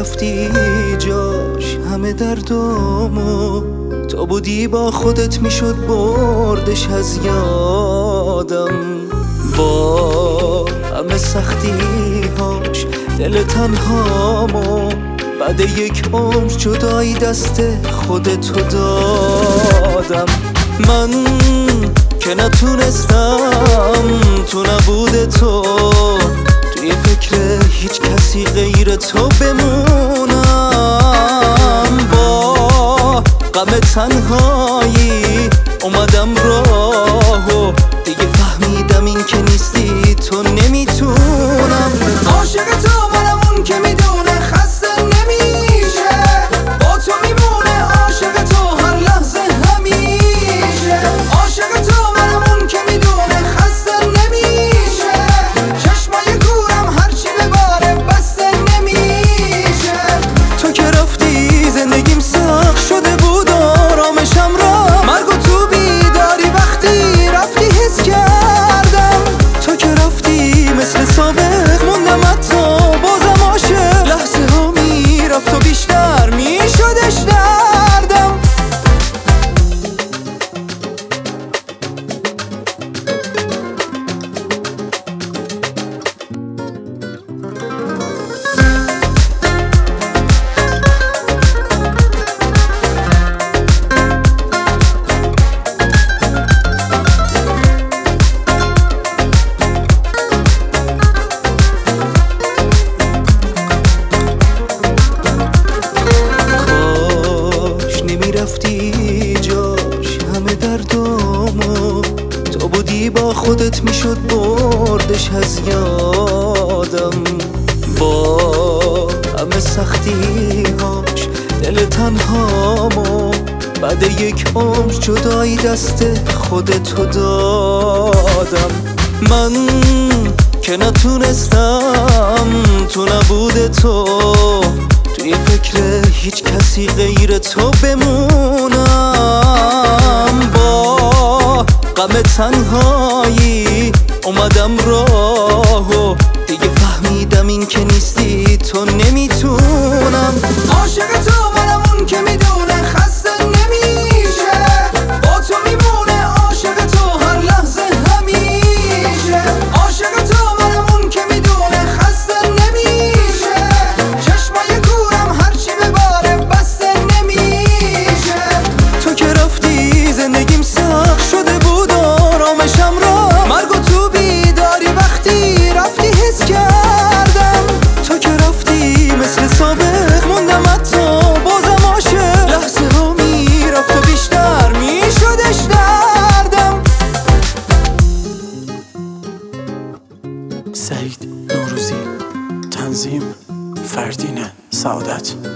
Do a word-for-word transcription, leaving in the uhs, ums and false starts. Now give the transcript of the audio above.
رفتی جاش همه دردامو، تو بودی با خودت میشد بردش از یادم. با همه سختی هاش دل تنهامو، بعد یک عمر جدایی دست خودتو دادم. من که نتونستم تو نبود تو توی فکر هیچ کسی غیر تو بمونم. با غم تنهایی اومدم راهو، دیگه فهمیدم این که نیستی تو نمیتونم. عاشق تو منم اون که میدونه خسته نمیشه، با تو میمونه عاشق تو هر لحظه همیشه. عاشق تو منم اون که میدونه خسته نمیشه، چشمای کورم هرچی بباره بسته نمیشه. تو که رفتی زندگیم سخت شده بود آرامشم را، مرگ و تو بیداری وقتی رفتی حس کردم. تو که رفتی مثل سابق موندم حتی بازم عاشق، لحظه ها میرفت و بیشتر میشدش دردم. رفتی جاش همه دردامو، تو بودی با خودت میشد بردش از یادم. با همه سختی هاش دل تنهامو، بعد یک عمر جدایی دست خودتو دادم. من که نتونستم تو نبود تو توی فکر هیچ کسی غیر تو بمونم. با غم تنهایی اومدم راهو، دیگه فهمیدم این که نیستی تو نمیتونم. عاشق تو منم اون که میدونه خسته نمیشه، با تو میمونه عاشق تو هر لحظه همیشه. عاشق تو منم اون که میدونه خسته نمیشه، چشمای کورم هرچی بباره بسته نمیشه. تو که رفتی زندگیم سخت شده بود آرامشم را، مرگ و تو بیداری وقتی رفتی حس کردم. تو که رفتی مثل سابق موندم حتی بازم عاشق، لحظه ها میرفت و بیشتر میشدش دردم. سعید نوروزی، تنظیم فردین سعادت.